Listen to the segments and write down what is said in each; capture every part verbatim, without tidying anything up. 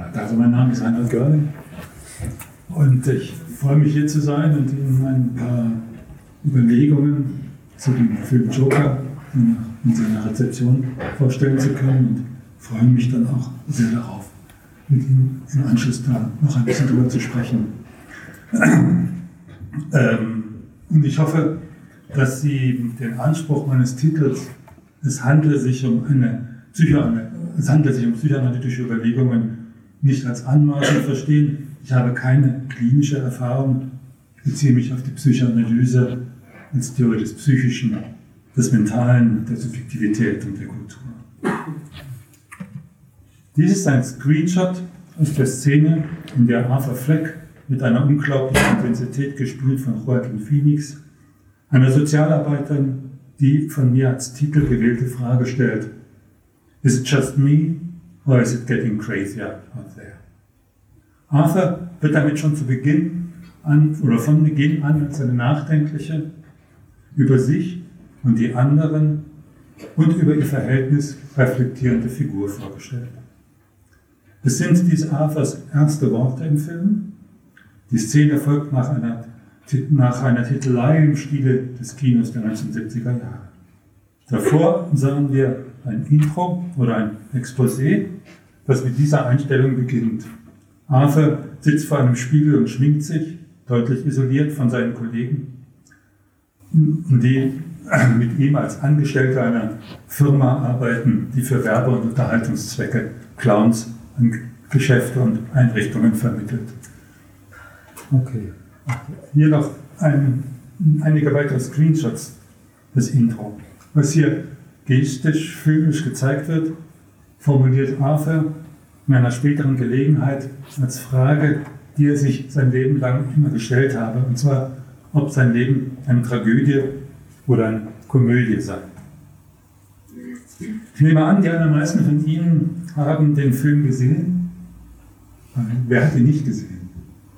Also mein Name ist Reinhard Görling und ich freue mich hier zu sein und Ihnen ein paar Überlegungen zu dem Film Joker in seiner Rezeption vorstellen zu können und freue mich dann auch sehr darauf, mit Ihnen im Anschluss da noch ein bisschen drüber zu sprechen. ähm, und ich hoffe, dass Sie den Anspruch meines Titels, es handle sich um eine Psycho- es handelt sich um psychoanalytische Überlegungen, nicht als Anmaßung verstehen. Ich habe keine klinische Erfahrung, ich beziehe mich auf die Psychoanalyse als Theorie des Psychischen, des Mentalen, der Subjektivität und der Kultur. Dies ist ein Screenshot aus der Szene, in der Arthur Fleck mit einer unglaublichen Intensität gespielt von Joaquin Phoenix, einer Sozialarbeiterin, die von mir als Titel gewählte Frage stellt: Is it just me or is it getting crazier out there? Arthur wird damit schon zu Beginn an, oder von Beginn an als eine nachdenkliche, über sich und die anderen und über ihr Verhältnis reflektierende Figur vorgestellt. Es sind dies Arthurs erste Worte im Film. Die Szene folgt nach einer, nach einer Titelei im Stile des Kinos der neunzehnhundertsiebziger Jahre. Davor sahen wir ein Intro oder ein Exposé, das mit dieser Einstellung beginnt. Arthur sitzt vor einem Spiegel und schminkt sich, deutlich isoliert von seinen Kollegen, die mit ihm als Angestellte einer Firma arbeiten, die für Werbe- und Unterhaltungszwecke Clowns an Geschäfte und Einrichtungen vermittelt. Okay, hier noch ein, einige weitere Screenshots des Intro. Was hier gestisch, filmisch gezeigt wird, formuliert Arthur in einer späteren Gelegenheit als Frage, die er sich sein Leben lang immer gestellt habe, und zwar, ob sein Leben eine Tragödie oder eine Komödie sei. Ich nehme an, die allermeisten von Ihnen haben den Film gesehen. Wer hat ihn nicht gesehen?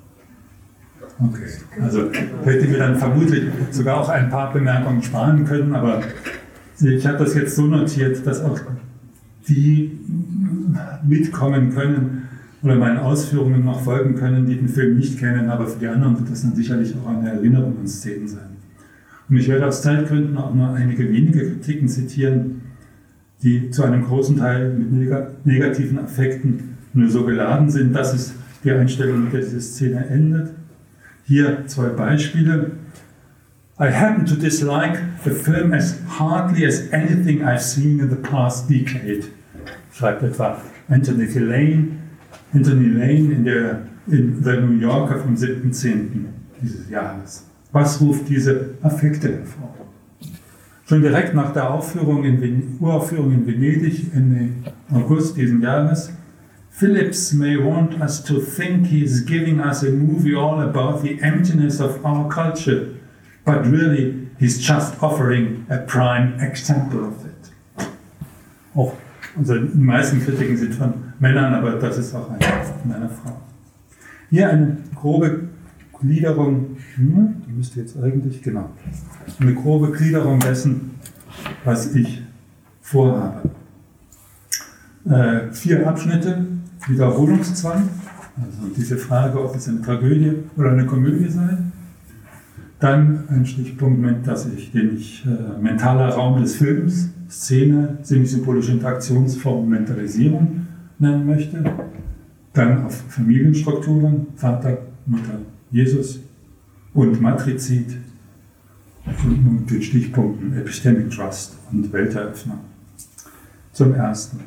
Okay, also hätte ich mir dann vermutlich sogar auch ein paar Bemerkungen sparen können, aber ich habe das jetzt so notiert, dass auch die mitkommen können oder meinen Ausführungen noch folgen können, die den Film nicht kennen, aber für die anderen wird das dann sicherlich auch eine Erinnerung an Szenen sein. Und ich werde aus Zeitgründen auch nur einige wenige Kritiken zitieren, die zu einem großen Teil mit negativen Affekten nur so geladen sind. Das ist die Einstellung, mit der diese Szene endet. Hier zwei Beispiele. I happen to dislike the film as hardly as anything I've seen in the past decade, schreibt etwa Anthony Lane, Anthony Lane in, der, in The New Yorker vom siebten zehnten dieses Jahres. Was ruft diese Affekte hervor? Schon direkt nach der Aufführung in Ven- Uraufführung in Venedig Ende August diesen Jahres: Phillips may want us to think he's giving us a movie all about the emptiness of our culture, but really he's just offering a prime example of it. Auch, also die meisten Kritiken sind von Männern, aber das ist auch eine von einer Frau. Hier eine grobe Gliederung, hm, die müsste jetzt eigentlich, genau, eine grobe Gliederung dessen, was ich vorhabe. Äh, vier Abschnitte: Wiederholungszwang, also diese Frage, ob es eine Tragödie oder eine Komödie sei. Dann ein Stichpunkt, dass ich, den ich äh, mentaler Raum des Films, Szene, semisymbolische Interaktionsform, Mentalisierung nennen möchte. Dann auf Familienstrukturen, Vater, Mutter, Jesus und Matrizid und mit Stichpunkten Epistemic Trust und Welteröffnung. Zum Ersten.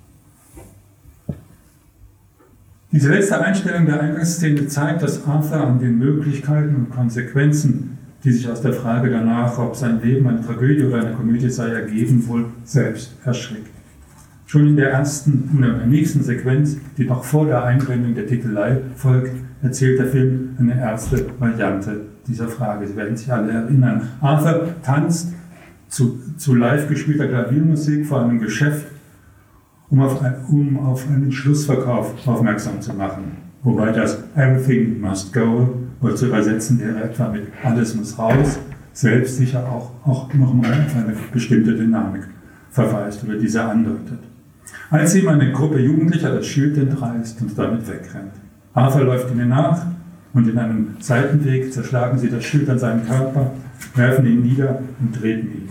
Diese letzte Einstellung der Eingangsszene zeigt, dass Arthur an den Möglichkeiten und Konsequenzen, die sich aus der Frage danach, ob sein Leben eine Tragödie oder eine Komödie sei, ergeben, wohl selbst erschrickt. Schon in der ersten, in der nächsten Sequenz, die noch vor der Einblendung der Titelei folgt, erzählt der Film eine erste Variante dieser Frage. Sie werden sich alle erinnern. Arthur tanzt zu, zu live gespielter Klaviermusik vor einem Geschäft, um auf, ein, um auf einen Schlussverkauf aufmerksam zu machen. Wobei das Everything must go wohl zu übersetzen wäre etwa mit Alles muss raus, selbst sicher auch, auch nochmal auf eine bestimmte Dynamik verweist oder diese andeutet. Als ihm eine Gruppe Jugendlicher das Schild entreißt und damit wegrennt. Arthur läuft ihnen nach und in einem Seitenweg zerschlagen sie das Schild an seinem Körper, werfen ihn nieder und treten ihn.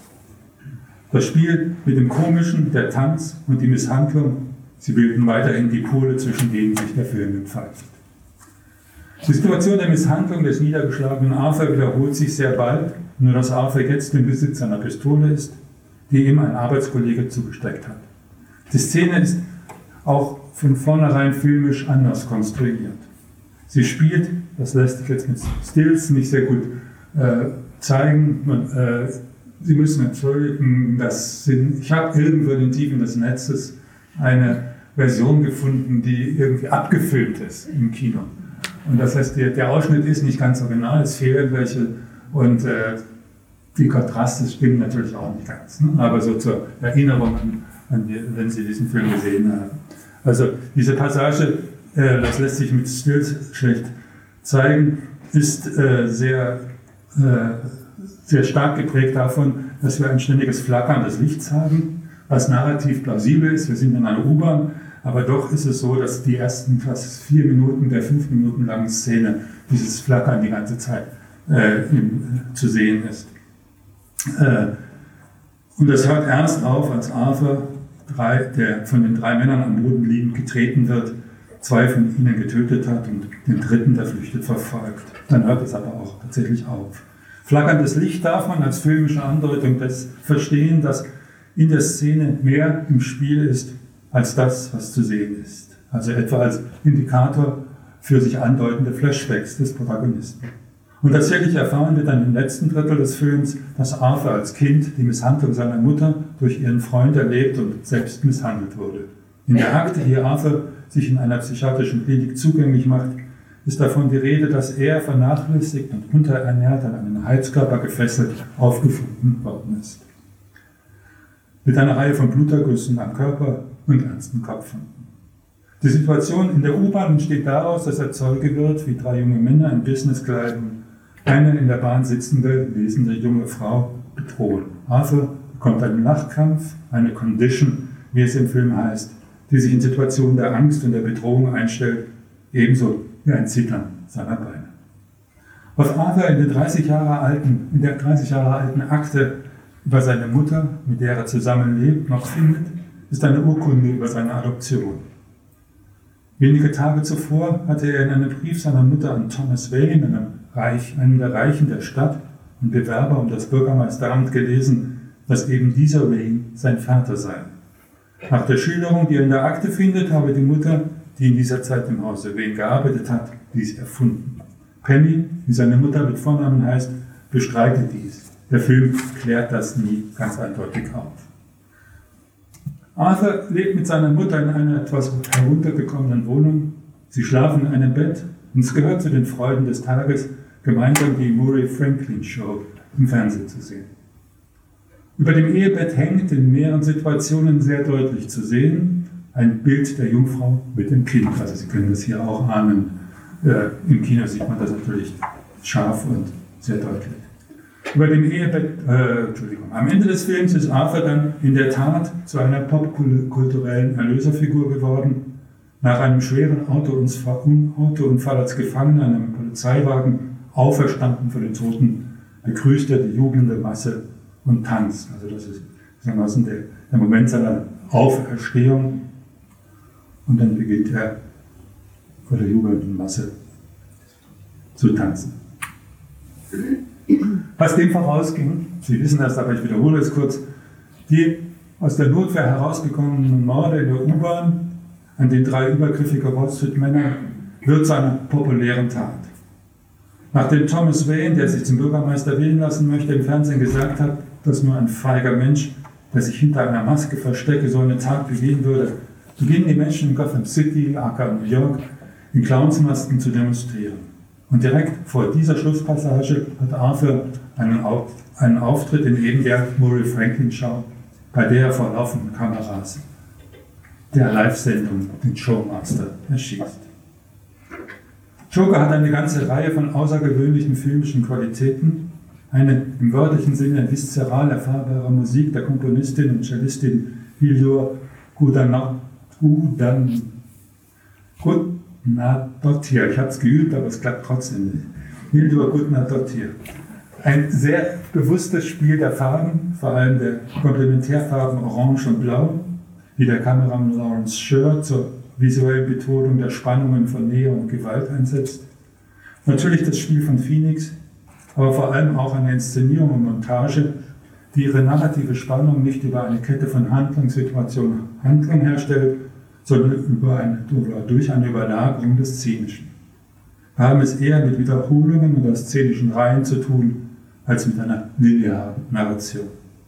Das Spiel mit dem Komischen, der Tanz und die Misshandlung, sie bilden weiterhin die Pole, zwischen denen sich der Film entfaltet. Die Situation der Misshandlung des niedergeschlagenen Arthur wiederholt sich sehr bald, nur dass Arthur jetzt im Besitz einer Pistole ist, die ihm ein Arbeitskollege zugesteckt hat. Die Szene ist auch von vornherein filmisch anders konstruiert. Sie spielt, das lässt sich jetzt mit Stills nicht sehr gut äh, zeigen, man, äh, Sie müssen entschuldigen, das sind, ich habe irgendwo in den Tiefen des Netzes eine Version gefunden, die irgendwie abgefilmt ist im Kino. Und das heißt, der, der Ausschnitt ist nicht ganz original, es fehlen welche und äh, die Kontraste stimmen natürlich auch nicht ganz. Ne? Aber so zur Erinnerung an, an die, wenn Sie diesen Film gesehen haben. Also diese Passage, äh, das lässt sich mit Stills schlecht zeigen, ist äh, sehr, äh, sehr stark geprägt davon, dass wir ein ständiges Flackern des Lichts haben, was narrativ plausibel ist. Wir sind in einer U-Bahn, aber doch ist es so, dass die ersten fast vier Minuten der fünf Minuten langen Szene dieses Flackern die ganze Zeit äh, im, zu sehen ist. Äh, und das hört erst auf, als Arthur, drei, der von den drei Männern am Boden liegend getreten wird, zwei von ihnen getötet hat und den dritten, der flüchtet, verfolgt. Dann hört es aber auch tatsächlich auf. Flackerndes Licht darf man als filmische Andeutung des verstehen, dass in der Szene mehr im Spiel ist, als das, was zu sehen ist. Also etwa als Indikator für sich andeutende Flashbacks des Protagonisten. Und tatsächlich erfahren wir dann im letzten Drittel des Films, dass Arthur als Kind die Misshandlung seiner Mutter durch ihren Freund erlebt und selbst misshandelt wurde. In der Akte, die Arthur sich in einer psychiatrischen Klinik zugänglich macht, ist davon die Rede, dass er vernachlässigt und unterernährt an einen Heizkörper gefesselt aufgefunden worden ist. Mit einer Reihe von Blutergüssen am Körper und ernsten Kopfwunden. Die Situation in der U-Bahn entsteht daraus, dass er Zeuge wird, wie drei junge Männer in Businesskleidung eine in der Bahn sitzende, lesende junge Frau bedrohen. Arthur bekommt einen Lachkrampf, eine Condition, wie es im Film heißt, die sich in Situationen der Angst und der Bedrohung einstellt, ebenso wie ein Zittern seiner Beine. Was Arthur in der dreißig Jahre alten, in der dreißig Jahre alten Akte über seine Mutter, mit der er zusammenlebt, noch findet, ist eine Urkunde über seine Adoption. Wenige Tage zuvor hatte er in einem Brief seiner Mutter an Thomas Wayne, einem, Reich, einem der Reichen der Stadt und Bewerber um das Bürgermeisteramt, gelesen, dass eben dieser Wayne sein Vater sei. Nach der Schilderung, die er in der Akte findet, habe die Mutter, die in dieser Zeit im Hause Wayne gearbeitet hat, dies erfunden. Penny, wie seine Mutter mit Vornamen heißt, bestreitet dies. Der Film klärt das nie ganz eindeutig auf. Arthur lebt mit seiner Mutter in einer etwas heruntergekommenen Wohnung. Sie schlafen in einem Bett und es gehört zu den Freuden des Tages, gemeinsam die Murray Franklin Show im Fernsehen zu sehen. Über dem Ehebett hängt in mehreren Situationen sehr deutlich zu sehen ein Bild der Jungfrau mit dem Kind. Also Sie können das hier auch ahnen. Äh, Im Kino sieht man das natürlich scharf und sehr deutlich. Über dem Ehebett, äh, Entschuldigung, am Ende des Films ist Arthur dann in der Tat zu einer popkulturellen Erlöserfigur geworden. Nach einem schweren Autounfall als Gefangener in einem Polizeiwagen auferstanden von den Toten, begrüßt er die jubelnde Masse und tanzt. Also das ist gewissermaßen der, der Moment seiner Auferstehung. Und dann beginnt er vor der jubelnden Masse zu tanzen. Was dem vorausging, Sie wissen das, aber ich wiederhole es kurz, die aus der Notwehr herausgekommenen Morde in der U-Bahn an den drei übergriffigen Wall Street-Männern wird zu einer populären Tat. Nachdem Thomas Wayne, der sich zum Bürgermeister wählen lassen möchte, im Fernsehen gesagt hat, dass nur ein feiger Mensch, der sich hinter einer Maske verstecke, so eine Tat begehen würde, beginnen die Menschen in Gotham City, aka New York, in Clownsmasken zu demonstrieren. Und direkt vor dieser Schlusspassage hat Arthur einen, Auf, einen Auftritt in eben der Murray Franklin Show, bei der er vor laufenden Kameras der Live-Sendung den Showmaster erschießt. Joker hat eine ganze Reihe von außergewöhnlichen filmischen Qualitäten, eine im wörtlichen Sinne viszeral erfahrbare Musik der Komponistin und Cellistin Hildur Gudnadottir. Ich habe es geübt, aber es klappt trotzdem nicht. Hildur Gudnadottir. Ein sehr bewusstes Spiel der Farben, vor allem der Komplementärfarben Orange und Blau, die der Kameramann Lawrence Sher zur visuellen Betonung der Spannungen von Nähe und Gewalt einsetzt. Natürlich das Spiel von Phoenix, aber vor allem auch eine Inszenierung und Montage, die ihre narrative Spannung nicht über eine Kette von Handlungssituationen Handlung herstellt, sondern über eine, durch eine Überlagerung des Szenischen. Wir haben es eher mit Wiederholungen oder szenischen Reihen zu tun, als mit einer linearen Narration.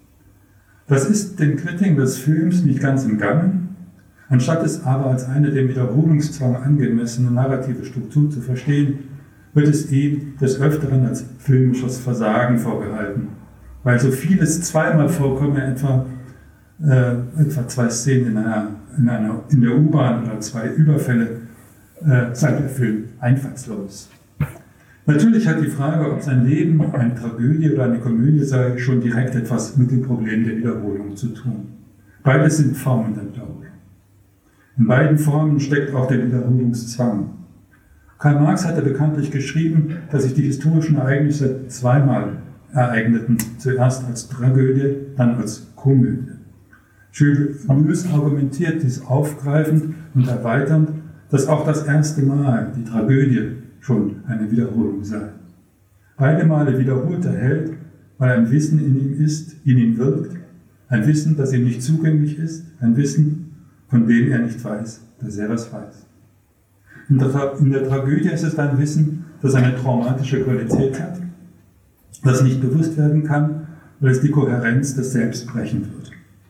Das ist den Kritikern des Films nicht ganz entgangen. Anstatt es aber als eine dem Wiederholungszwang angemessene narrative Struktur zu verstehen, wird es ihm des Öfteren als filmisches Versagen vorgehalten, weil so vieles zweimal vorkomme, etwa, äh, etwa zwei Szenen in, einer, in, einer, in der U-Bahn oder zwei Überfälle, äh, sei der Film einfallslos. Natürlich hat die Frage, ob sein Leben eine Tragödie oder eine Komödie sei, schon direkt etwas mit dem Problem der Wiederholung zu tun. Beides sind Formen der Wiederholung. In beiden Formen steckt auch der Wiederholungszwang. Karl Marx hatte bekanntlich geschrieben, dass sich die historischen Ereignisse zweimal ereigneten, zuerst als Tragödie, dann als Komödie. Jules Lewis argumentiert dies aufgreifend und erweiternd, dass auch das erste Mal, die Tragödie, schon eine Wiederholung sei. Beide Male wiederholt der Held, weil ein Wissen in ihm ist, in ihm wirkt, ein Wissen, das ihm nicht zugänglich ist, ein Wissen, von dem er nicht weiß, dass er es weiß. In der, Tra- in der Tragödie ist es ein Wissen, das eine traumatische Qualität hat, das nicht bewusst werden kann, weil es die Kohärenz des Selbst brechen wird.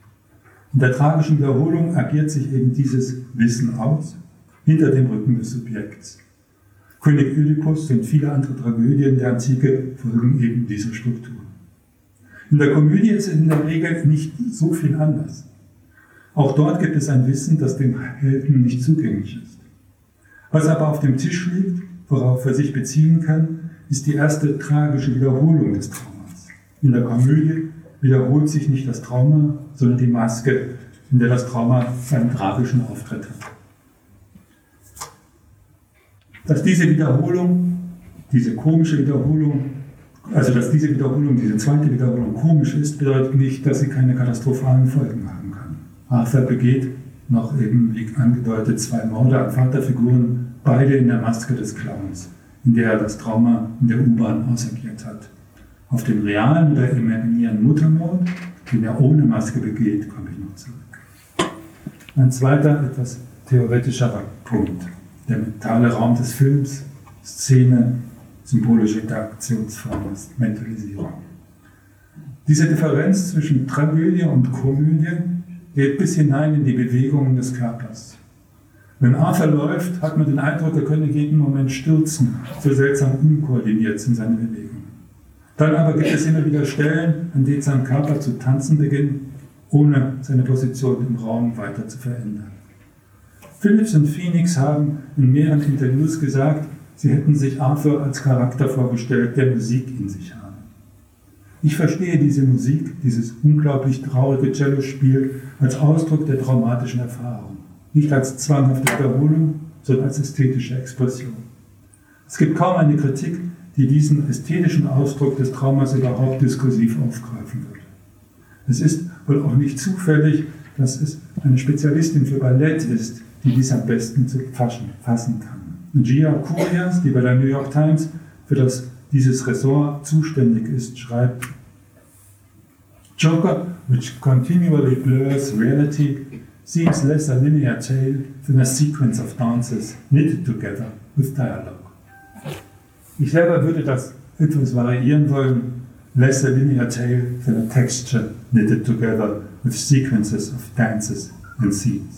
In der tragischen Wiederholung agiert sich eben dieses Wissen aus, hinter dem Rücken des Subjekts. König Ödipus und viele andere Tragödien der Antike folgen eben dieser Struktur. In der Komödie ist es in der Regel nicht so viel anders. Auch dort gibt es ein Wissen, das dem Helden nicht zugänglich ist. Was aber auf dem Tisch liegt, worauf er sich beziehen kann, ist die erste tragische Wiederholung des Traumas. In der Komödie wiederholt sich nicht das Trauma, sondern die Maske, in der das Trauma seinen tragischen Auftritt hat. Dass diese Wiederholung, diese komische Wiederholung, also dass diese Wiederholung, diese zweite Wiederholung komisch ist, bedeutet nicht, dass sie keine katastrophalen Folgen haben kann. Arthur begeht noch eben, wie angedeutet, zwei Morde an Vaterfiguren, beide in der Maske des Clowns, in der er das Trauma in der U-Bahn ausagiert hat. Auf den realen oder imaginären Muttermord, den er ohne Maske begeht, komme ich noch zurück. Ein zweiter, etwas theoretischerer Punkt. Der mentale Raum des Films, Szene, symbolische Interaktionsform, Mentalisierung. Diese Differenz zwischen Tragödie und Komödie geht bis hinein in die Bewegungen des Körpers. Wenn Arthur läuft, hat man den Eindruck, er könne jeden Moment stürzen, so seltsam unkoordiniert sind seine Bewegungen. Dann aber gibt es immer wieder Stellen, an denen sein Körper zu tanzen beginnt, ohne seine Position im Raum weiter zu verändern. Phillips und Phoenix haben in mehreren Interviews gesagt, sie hätten sich Arthur als Charakter vorgestellt, der Musik in sich habe. Ich verstehe diese Musik, dieses unglaublich traurige Cellospiel, als Ausdruck der traumatischen Erfahrung. Nicht als zwanghafte Wiederholung, sondern als ästhetische Expression. Es gibt kaum eine Kritik, die diesen ästhetischen Ausdruck des Traumas überhaupt diskursiv aufgreifen würde. Es ist wohl auch nicht zufällig, dass es eine Spezialistin für Ballett ist, die dies am besten zu fassen kann. Gia Kurias, die bei der New York Times für das, dieses Ressort zuständig ist, schreibt: Joker, which continually blurs reality, seems less a linear tale than a sequence of dances knitted together with dialogue. Ich selber würde das etwas variieren wollen, less a linear tale than a texture knitted together with sequences of dances and scenes.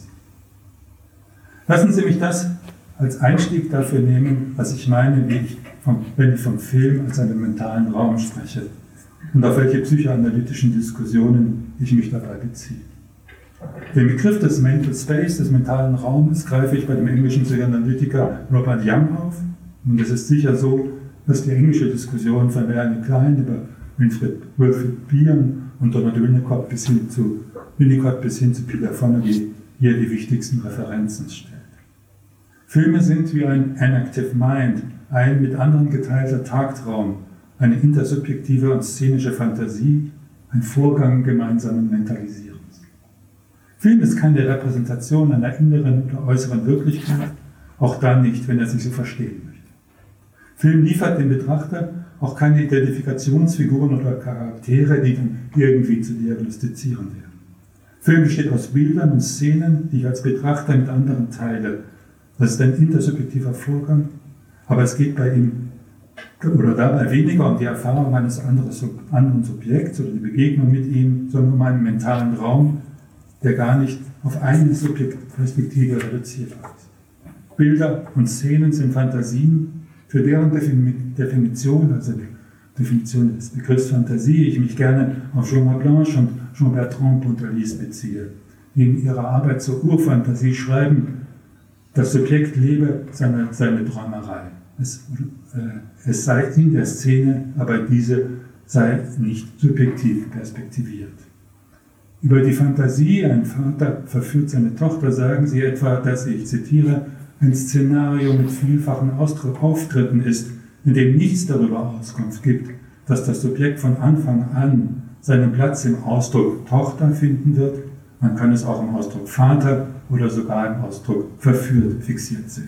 Lassen Sie mich das als Einstieg dafür nehmen, was ich meine, wie ich vom, wenn ich vom Film als einem mentalen Raum spreche und auf welche psychoanalytischen Diskussionen ich mich dabei beziehe. Den Begriff des Mental Space, des mentalen Raumes, greife ich bei dem englischen Psychoanalytiker Robert Young auf. Und es ist sicher so, dass die englische Diskussion von Melanie Klein über Winfried, Wilfrid Bion und Donald Winnicott bis hin zu, Winnicott bis hin zu Peter Fonagy hier die wichtigsten Referenzen stellt. Filme sind wie ein Enactive Mind, ein mit anderen geteilter Tagtraum, eine intersubjektive und szenische Fantasie, ein Vorgang gemeinsamen Mentalisierens. Film ist keine Repräsentation einer inneren oder äußeren Wirklichkeit, auch dann nicht, wenn er sich so verstehen möchte. Film liefert dem Betrachter auch keine Identifikationsfiguren oder Charaktere, die dann irgendwie zu diagnostizieren wären. Film besteht aus Bildern und Szenen, die ich als Betrachter mit anderen teile. Das ist ein intersubjektiver Vorgang, aber es geht bei ihm oder dabei weniger um die Erfahrung eines anderen Subjekts oder die Begegnung mit ihm, sondern um einen mentalen Raum, der gar nicht auf eine Subjektperspektive reduzierbar ist. Bilder und Szenen sind Fantasien, für deren Definition, also die Definition des Begriffs Fantasie, ich mich gerne auf Jean Mablanche und Jean-Bertrand Pontellier beziehe, die in ihrer Arbeit zur Urfantasie schreiben, das Subjekt lebe seine, seine Träumerei. Es, äh, es sei in der Szene, aber diese sei nicht subjektiv perspektiviert. Über die Fantasie, ein Vater verführt seine Tochter, sagen sie etwa, dass, ich zitiere, ein Szenario mit vielfachen Auftritten ist, in dem nichts darüber Auskunft gibt, dass das Subjekt von Anfang an seinen Platz im Ausdruck Tochter finden wird. Man kann es auch im Ausdruck Vater oder sogar im Ausdruck verführt fixiert sehen.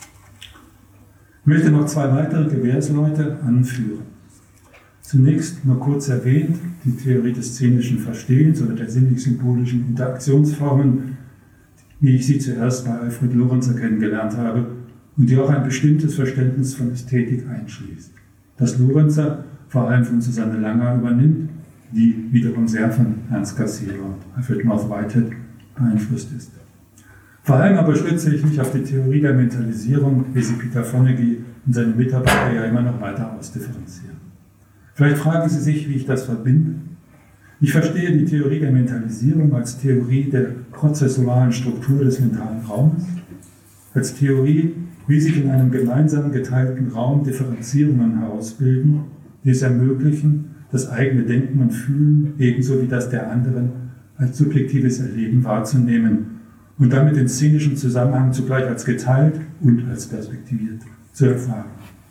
Ich möchte noch zwei weitere Gewährsleute anführen. Zunächst nur kurz erwähnt, die Theorie des szenischen Verstehens oder der sinnlich-symbolischen Interaktionsformen, wie ich sie zuerst bei Alfred Lorenzer kennengelernt habe und die auch ein bestimmtes Verständnis von Ästhetik einschließt. Das Lorenzer vor allem von Susanne Langer übernimmt, die wiederum sehr von Ernst Cassirer und Alfred North Whitehead beeinflusst ist. Vor allem aber stütze ich mich auf die Theorie der Mentalisierung, wie sie Peter Fonagy und seine Mitarbeiter ja immer noch weiter ausdifferenzieren. Vielleicht fragen Sie sich, wie ich das verbinde. Ich verstehe die Theorie der Mentalisierung als Theorie der prozessualen Struktur des mentalen Raumes, als Theorie, wie sich in einem gemeinsam geteilten Raum Differenzierungen herausbilden, die es ermöglichen, das eigene Denken und Fühlen ebenso wie das der anderen als subjektives Erleben wahrzunehmen und damit den szenischen Zusammenhang zugleich als geteilt und als perspektiviert zu erfahren.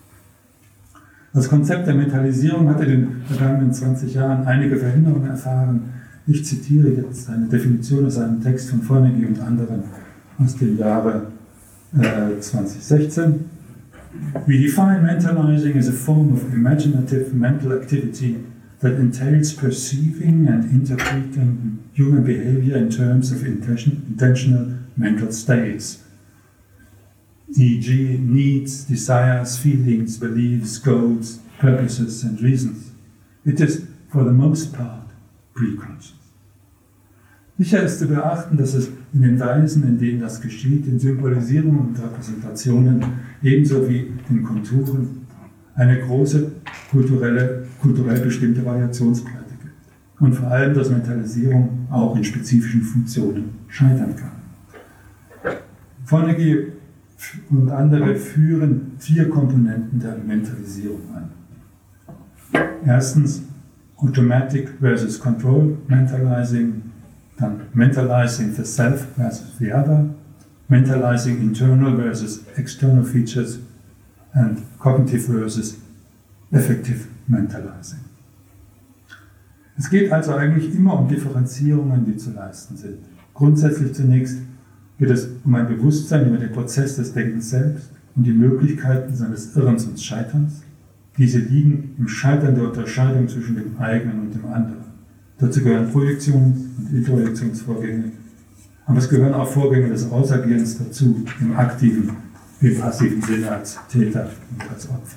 Das Konzept der Mentalisierung hat in den vergangenen zwanzig Jahren einige Veränderungen erfahren. Ich zitiere jetzt eine Definition aus einem Text von Fonagy und anderen aus dem Jahre äh, zwanzig sechzehn. We define mentalizing as a form of imaginative mental activity that entails perceiving and interpreting human behavior in terms of intention, intentional mental states, for example needs, desires, feelings, beliefs, goals, purposes and reasons. It is, for the most part, pre-conscious. Sicher ist zu beachten, dass es in den Weisen, in denen das geschieht, in Symbolisierungen und Repräsentationen, ebenso wie in Konturen, eine große kulturelle, kulturell bestimmte Variationsbreite gibt. Und vor allem, dass Mentalisierung auch in spezifischen Funktionen scheitern kann. Fonagy und andere führen vier Komponenten der Mentalisierung an. Erstens Automatic versus Control Mentalizing, dann Mentalizing the Self versus the Other, Mentalizing Internal versus External Features and Cognitive versus Affective Mentalizing. Es geht also eigentlich immer um Differenzierungen, die zu leisten sind. Grundsätzlich zunächst geht es um ein Bewusstsein über den Prozess des Denkens selbst und die Möglichkeiten seines Irrens und Scheiterns. Diese liegen im Scheitern der Unterscheidung zwischen dem eigenen und dem anderen. Dazu gehören Projektions- und Introjektionsvorgänge, aber es gehören auch Vorgänge des Ausagierens dazu, im aktiven wie im passiven Sinne als Täter und als Opfer.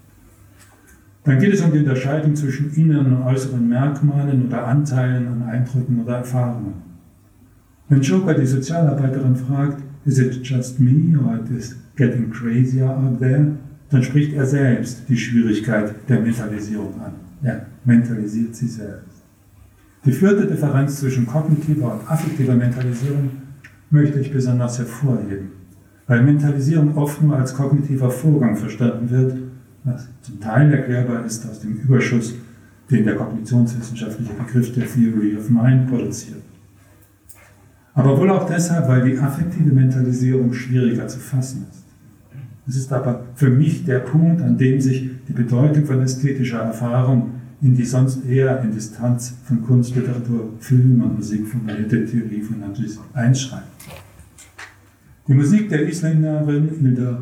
Dann geht es um die Unterscheidung zwischen inneren und äußeren Merkmalen oder Anteilen an Eindrücken oder Erfahrungen. Wenn Joker die Sozialarbeiterin fragt, is it just me or it is getting crazier out there, dann spricht er selbst die Schwierigkeit der Mentalisierung an. Er mentalisiert sie selbst. Die vierte Differenz zwischen kognitiver und affektiver Mentalisierung möchte ich besonders hervorheben, weil Mentalisierung oft nur als kognitiver Vorgang verstanden wird, was zum Teil erklärbar ist aus dem Überschuss, den der kognitionswissenschaftliche Begriff der Theory of Mind produziert. Aber wohl auch deshalb, weil die affektive Mentalisierung schwieriger zu fassen ist. Es ist aber für mich der Punkt, an dem sich die Bedeutung von ästhetischer Erfahrung in die sonst eher in Distanz von Kunst, Literatur, Film und Musik formulierte Theorie von Andries einschreibt. Die Musik der Isländerin Hilda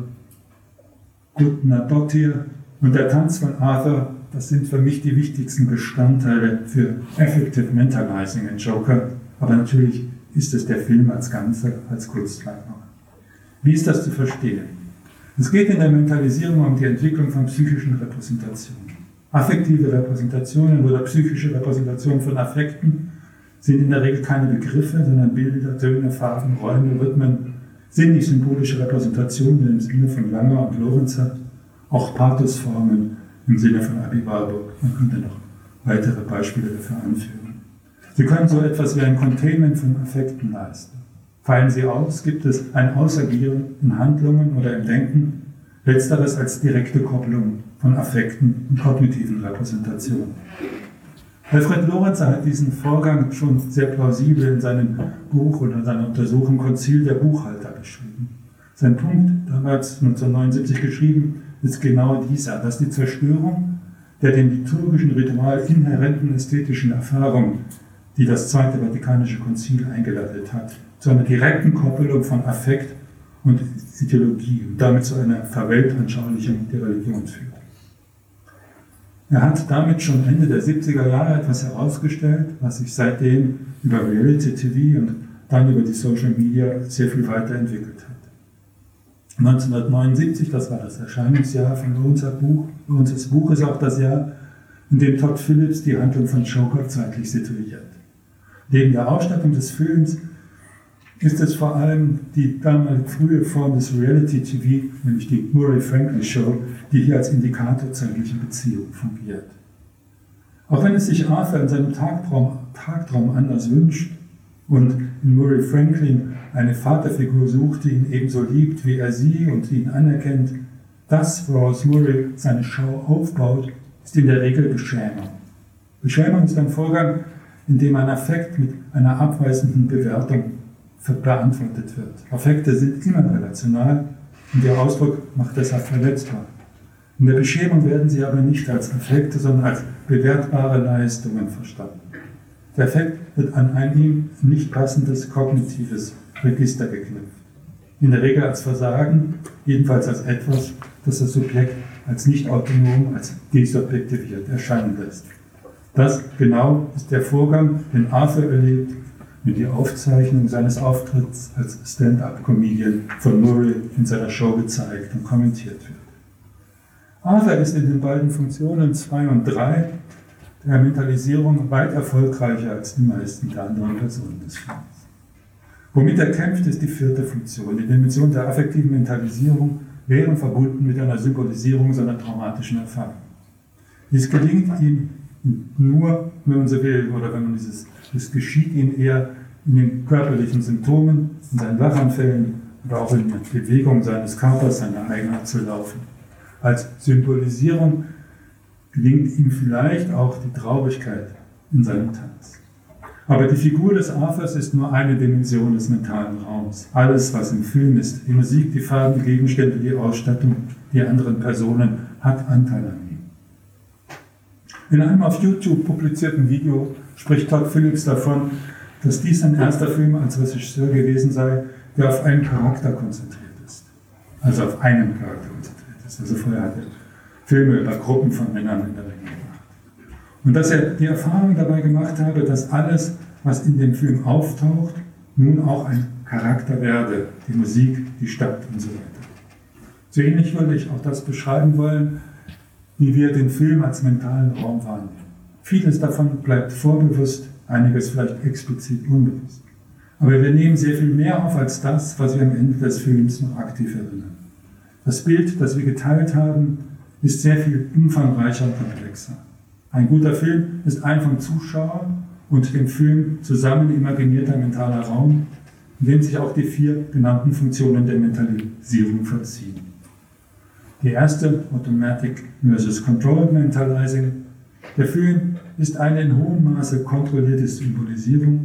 Gudnadottir und der Tanz von Arthur, das sind für mich die wichtigsten Bestandteile für Affective Mentalizing in Joker, aber natürlich ist es der Film als Ganze, als Kunstwerk noch. Wie ist das zu verstehen? Es geht in der Mentalisierung um die Entwicklung von psychischen Repräsentationen. Affektive Repräsentationen oder psychische Repräsentationen von Affekten sind in der Regel keine Begriffe, sondern Bilder, Töne, Farben, Räume, Rhythmen, sinnlich-symbolische Repräsentationen im Sinne von Langer und Lorenzer, auch Pathosformen im Sinne von Abi Warburg. Man könnte noch weitere Beispiele dafür anführen. Sie können so etwas wie ein Containment von Affekten leisten. Fallen sie aus, gibt es ein Ausagieren in Handlungen oder im Denken, letzteres als direkte Kopplung von Affekten und kognitiven Repräsentationen. Alfred Lorenzer hat diesen Vorgang schon sehr plausibel in seinem Buch oder in seiner Untersuchung Konzil der Buchhalter beschrieben. Sein Punkt, damals neunzehnhundertneunundsiebzig geschrieben, ist genau dieser, dass die Zerstörung der dem liturgischen Ritual inhärenten ästhetischen Erfahrung, die das Zweite Vatikanische Konzil eingeleitet hat, zu einer direkten Koppelung von Affekt und Ideologie und damit zu einer Verweltanschaulichung der Religion führt. Er hat damit schon Ende der siebziger Jahre etwas herausgestellt, was sich seitdem über Reality-T V und dann über die Social Media sehr viel weiterentwickelt hat. neunzehnhundertneunundsiebzig, das war das Erscheinungsjahr von Lorenzers Buch, Lorenzers Buch ist auch das Jahr, in dem Todd Phillips die Handlung von Joker zeitlich situiert. Neben der Ausstattung des Films ist es vor allem die damals frühe Form des Reality-T V, nämlich die Murray Franklin Show, die hier als Indikator zeitlicher Beziehung fungiert. Auch wenn es sich Arthur in seinem Tagtraum, Tagtraum anders wünscht und in Murray Franklin eine Vaterfigur sucht, die ihn ebenso liebt wie er sie und die ihn anerkennt, das, woraus Murray seine Show aufbaut, ist in der Regel Beschämung. Beschämung ist ein Vorgang, in dem ein Affekt mit einer abweisenden Bewertung beantwortet wird. Affekte sind immer relational und ihr Ausdruck macht deshalb verletzbar. In der Beschämung werden sie aber nicht als Affekte, sondern als bewertbare Leistungen verstanden. Der Affekt wird an ein ihm nicht passendes kognitives Register geknüpft. In der Regel als Versagen, jedenfalls als etwas, das das Subjekt als nicht autonom, als desubjektiviert erscheinen lässt. Das genau ist der Vorgang, den Arthur erlebt, mit der Aufzeichnung seines Auftritts als Stand-up-Comedian von Murray in seiner Show gezeigt und kommentiert wird. Arthur ist in den beiden Funktionen zwei und drei der Mentalisierung weit erfolgreicher als die meisten der anderen Personen des Films. Womit er kämpft, ist die vierte Funktion, die Dimension der affektiven Mentalisierung, während verbunden mit einer Symbolisierung seiner traumatischen Erfahrung. Dies gelingt ihm nur, wenn man so will, oder wenn man dieses, das geschieht ihm eher in den körperlichen Symptomen, in seinen Lachanfällen oder auch in der Bewegung seines Körpers, seiner Eigenart zu laufen. Als Symbolisierung gelingt ihm vielleicht auch die Traurigkeit in seinem Tanz. Aber die Figur des Arthurs ist nur eine Dimension des mentalen Raums. Alles, was im Film ist, die Musik, die Farben, die Gegenstände, die Ausstattung, die anderen Personen, hat Anteil an ihm. In einem auf YouTube publizierten Video spricht Todd Phillips davon, dass dies sein erster Film als Regisseur gewesen sei, der auf einen Charakter konzentriert ist. Also auf einen Charakter konzentriert ist. Also vorher hat er Filme über Gruppen von Männern in der Regel gemacht. Und dass er die Erfahrung dabei gemacht habe, dass alles, was in dem Film auftaucht, nun auch ein Charakter werde. Die Musik, die Stadt und so weiter. So ähnlich würde ich auch das beschreiben wollen, wie wir den Film als mentalen Raum wahrnehmen. Vieles davon bleibt vorbewusst, einiges vielleicht explizit unbewusst. Aber wir nehmen sehr viel mehr auf als das, was wir am Ende des Films noch aktiv erinnern. Das Bild, das wir geteilt haben, ist sehr viel umfangreicher und komplexer. Ein guter Film ist ein vom Zuschauer und dem Film zusammen imaginierter mentaler Raum, in dem sich auch die vier genannten Funktionen der Mentalisierung vollziehen. Die erste, Automatic versus Controlled Mentalizing. Der Film ist eine in hohem Maße kontrollierte Symbolisierung,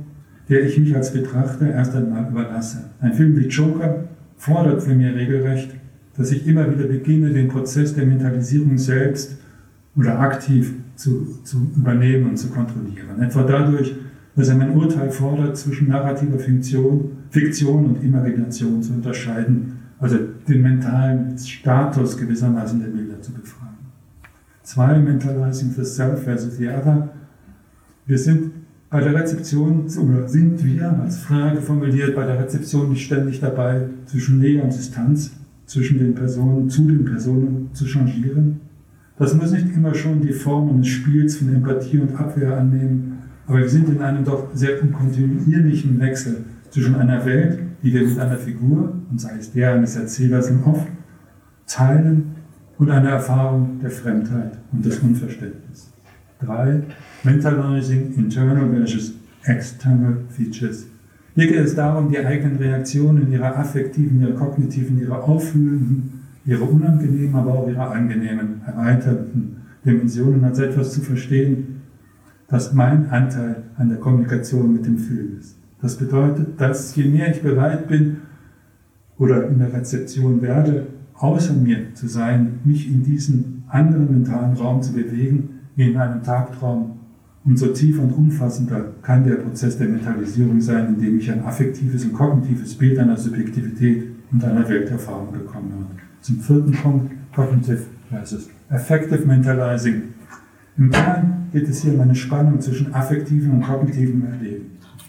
der ich mich als Betrachter erst einmal überlasse. Ein Film wie Joker fordert für mich regelrecht, dass ich immer wieder beginne, den Prozess der Mentalisierung selbst oder aktiv zu, zu übernehmen und zu kontrollieren. Etwa dadurch, dass er mein Urteil fordert, zwischen narrativer Fiktion, Fiktion und Imagination zu unterscheiden, also den mentalen Status gewissermaßen der Bilder zu befragen. Zwei, Mentalizing the Self versus the Other. Wir sind bei der Rezeption, oder sind wir als Frage formuliert, bei der Rezeption nicht ständig dabei, zwischen Nähe und Distanz, zwischen den Personen, zu den Personen zu changieren. Das muss nicht immer schon die Form eines Spiels von Empathie und Abwehr annehmen, aber wir sind in einem doch sehr kontinuierlichen Wechsel zwischen einer Welt, die wir mit einer Figur, und sei es der eines Erzählers im Off, teilen, und einer Erfahrung der Fremdheit und des Unverständnisses. Drei, Mentalizing internal versus external features. Hier geht es darum, die eigenen Reaktionen, ihre affektiven, ihre kognitiven, ihre auffühlenden, ihre unangenehmen, aber auch ihre angenehmen, erweiternden Dimensionen als etwas zu verstehen, das mein Anteil an der Kommunikation mit dem Film ist. Das bedeutet, dass je mehr ich bereit bin oder in der Rezeption werde, außer mir zu sein, mich in diesen anderen mentalen Raum zu bewegen, wie in einem Tagtraum, umso tiefer und umfassender kann der Prozess der Mentalisierung sein, in dem ich ein affektives und kognitives Bild einer Subjektivität und einer Welterfahrung bekommen habe. Zum vierten Punkt, Cognitive versus Affective Mentalizing. Im Kern geht es hier um eine Spannung zwischen affektivem und kognitivem Erleben.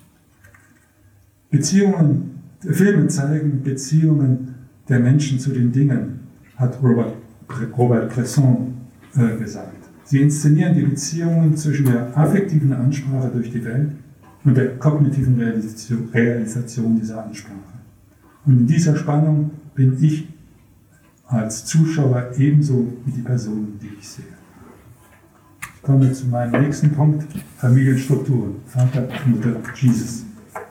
Beziehungen, Filme zeigen Beziehungen der Menschen zu den Dingen, hat Robert, Robert Bresson äh, gesagt. Sie inszenieren die Beziehungen zwischen der affektiven Ansprache durch die Welt und der kognitiven Realisation, Realisation dieser Ansprache. Und in dieser Spannung bin ich als Zuschauer ebenso wie die Personen, die ich sehe. Ich komme zu meinem nächsten Punkt, Familienstrukturen, Vater, Mutter, Jesus.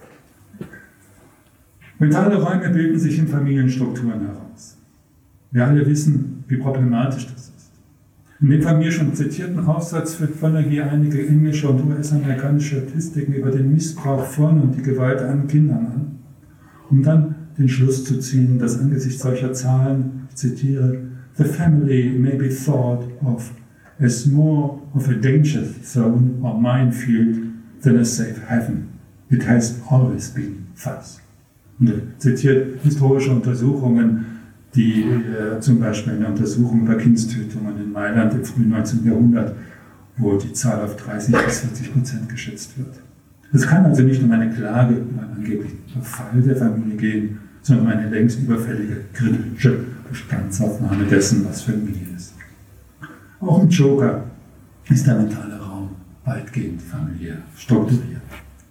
Mentale Räume bilden sich in Familienstrukturen heraus. Wir alle wissen, wie problematisch das ist. In dem von mir schon zitierten Aufsatz führt Fonagy einige englische und U S-amerikanische Statistiken über den Missbrauch von und die Gewalt an Kindern an, um dann den Schluss zu ziehen, dass angesichts solcher Zahlen, ich zitiere, "The family may be thought of as more of a danger zone or minefield than a safe haven. It has always been thus." Und er zitiert historische Untersuchungen, die äh, zum Beispiel eine Untersuchung über Kindstötungen in Mailand im frühen neunzehnten Jahrhundert, wo die Zahl auf dreißig bis vierzig Prozent geschätzt wird. Es kann also nicht um eine Klage über einen angeblichen Verfall der Familie gehen, sondern um eine längst überfällige kritische Bestandsaufnahme dessen, was Familie ist. Auch im Joker ist der mentale Raum weitgehend familiär strukturiert.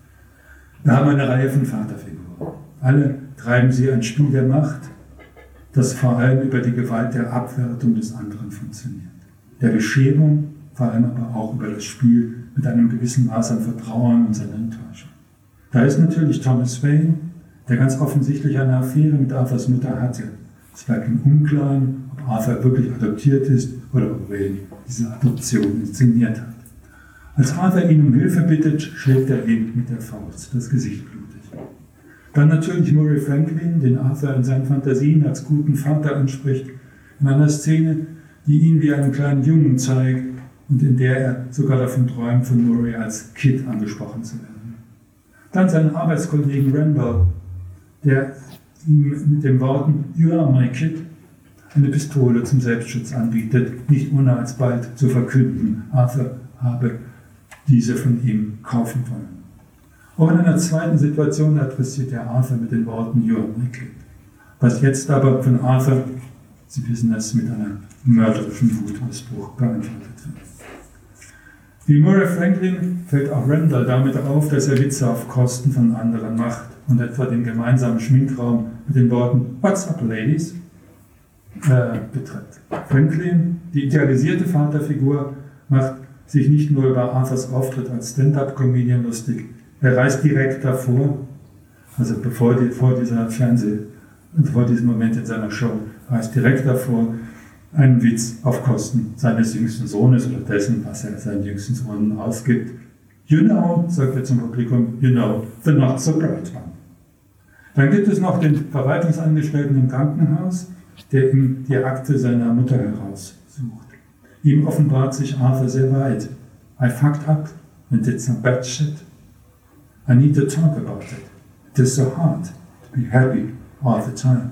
Wir haben eine Reihe von Vaterfiguren. Alle treiben sie ein Spiel der Macht, das vor allem über die Gewalt der Abwertung des anderen funktioniert. Der Bescherung, vor allem aber auch über das Spiel mit einem gewissen Maß an Vertrauen und seiner Enttäuschung. Da ist natürlich Thomas Wayne, der ganz offensichtlich eine Affäre mit Arthurs Mutter hatte. Es bleibt im Unklaren, ob Arthur wirklich adoptiert ist oder ob Wayne diese Adoption inszeniert hat. Als Arthur ihn um Hilfe bittet, schlägt er ihm mit der Faust das Gesicht blutig. Dann natürlich Murray Franklin, den Arthur in seinen Fantasien als guten Vater anspricht, in einer Szene, die ihn wie einen kleinen Jungen zeigt und in der er sogar davon träumt, von Murray als Kid angesprochen zu werden. Dann seinen Arbeitskollegen Randall, der ihm mit den Worten "You are my kid" eine Pistole zum Selbstschutz anbietet, nicht ohne alsbald zu verkünden, Arthur habe diese von ihm kaufen wollen. Auch in einer zweiten Situation adressiert er Arthur mit den Worten "You are my kid", was jetzt aber von Arthur, Sie wissen es, mit einem mörderischen Wutausbruch beantwortet wird. Wie Murray Franklin fällt auch Randall damit auf, dass er Witze auf Kosten von anderen macht und etwa den gemeinsamen Schminkraum mit den Worten "What's up, ladies?" äh, betritt. Franklin, die idealisierte Vaterfigur, macht sich nicht nur über Arthurs Auftritt als Stand-up-Comedian lustig, er reist direkt davor, also bevor die, vor dieser Fernseh, vor diesem Moment in seiner Show, reist direkt davor, einen Witz auf Kosten seines jüngsten Sohnes oder dessen, was er seinen jüngsten Sohn ausgibt, You know, sagt er zum Publikum, you know, the not so bright one. Dann gibt es noch den Verwaltungsangestellten im Krankenhaus, der ihm die Akte seiner Mutter heraussucht. Ihm offenbart sich Arthur sehr weit. I fucked up and did some bad shit. I need to talk about it. It is so hard to be happy all the time.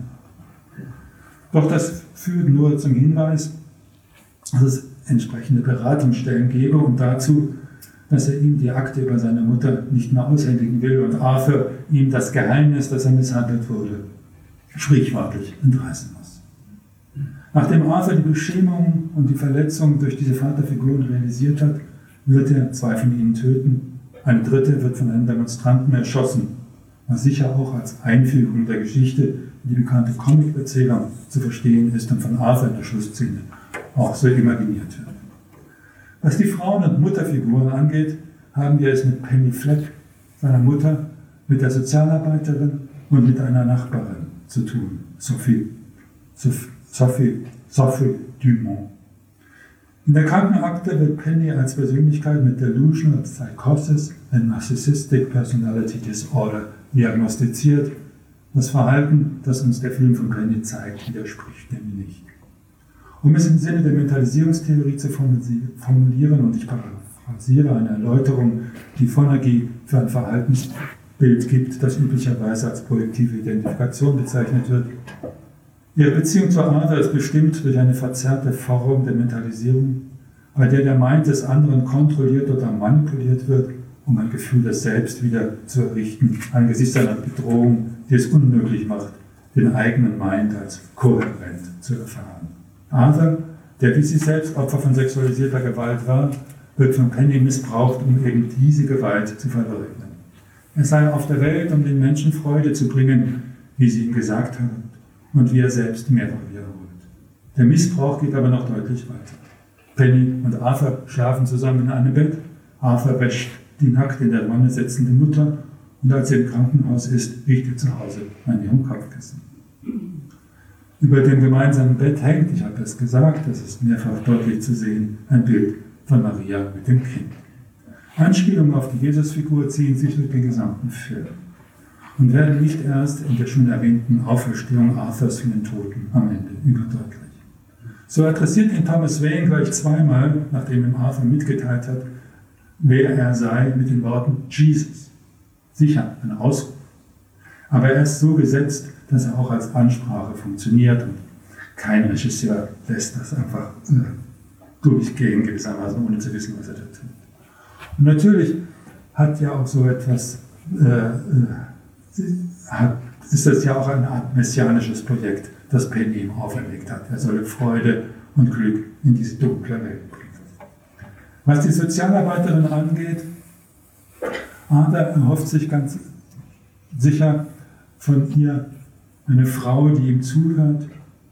Doch das führt nur zum Hinweis, dass es entsprechende Beratungsstellen gebe und dazu, dass er ihm die Akte über seine Mutter nicht mehr aushändigen will und Arthur ihm das Geheimnis, dass er misshandelt wurde, sprichwörtlich entreißen muss. Nachdem Arthur die Beschämung und die Verletzung durch diese Vaterfiguren realisiert hat, wird er zwei von ihnen töten, eine dritte wird von einem Demonstranten erschossen, was sicher auch als Einfügung der Geschichte in die bekannte Comic-Erzählung zu verstehen ist und von Arthur in der Schlussszene auch so imaginiert wird. Was die Frauen- und Mutterfiguren angeht, haben wir es mit Penny Fleck, seiner Mutter, mit der Sozialarbeiterin und mit einer Nachbarin zu tun, Sophie, Sophie, Sophie Dumont. In der Krankenakte wird Penny als Persönlichkeit mit Delusional Psychosis and Narcissistic Personality Disorder diagnostiziert. Das Verhalten, das uns der Film von Penny zeigt, widerspricht dem nicht. Um es im Sinne der Mentalisierungstheorie zu formulieren, und ich paraphrasiere eine Erläuterung, die Fonagy für ein Verhaltensbild gibt, das üblicherweise als projektive Identifikation bezeichnet wird. Ihre Beziehung zu Arthur ist bestimmt durch eine verzerrte Form der Mentalisierung, bei der der Mind des anderen kontrolliert oder manipuliert wird, um ein Gefühl des Selbst wieder zu errichten, angesichts einer Bedrohung, die es unmöglich macht, den eigenen Mind als kohärent zu erfahren. Arthur, der wie sie selbst Opfer von sexualisierter Gewalt war, wird von Penny missbraucht, um eben diese Gewalt zu verleugnen. Er sei auf der Welt, um den Menschen Freude zu bringen, wie sie ihm gesagt haben, und wie er selbst mehr von ihr holt. Der Missbrauch geht aber noch deutlich weiter. Penny und Arthur schlafen zusammen in einem Bett. Arthur wäscht die nackt in der Wanne sitzende Mutter und als sie im Krankenhaus ist, liegt er zu Hause an ihrem Kopfkissen. Über dem gemeinsamen Bett hängt, ich habe es gesagt, das ist mehrfach deutlich zu sehen, ein Bild von Maria mit dem Kind. Anspielungen auf die Jesusfigur ziehen sich durch den gesamten Film und werden nicht erst in der schon erwähnten Auferstehung Arthurs von den Toten am Ende überdeutlich. So adressiert ihn Thomas Wayne gleich zweimal, nachdem ihm Arthur mitgeteilt hat, wer er sei, mit den Worten Jesus. Sicher, ein Ausruf. Aber er ist so gesetzt, dass er auch als Ansprache funktioniert und kein Regisseur lässt das einfach äh, durchgehen, gewissermaßen, ohne zu wissen, was er da tut. Und natürlich hat ja auch so etwas, äh, äh, hat, ist das ja auch eine Art messianisches Projekt, das Penny ihm auferlegt hat. Er solle Freude und Glück in diese dunkle Welt bringen. Was die Sozialarbeiterin angeht, Arthur erhofft sich ganz sicher von ihr eine Frau, die ihm zuhört,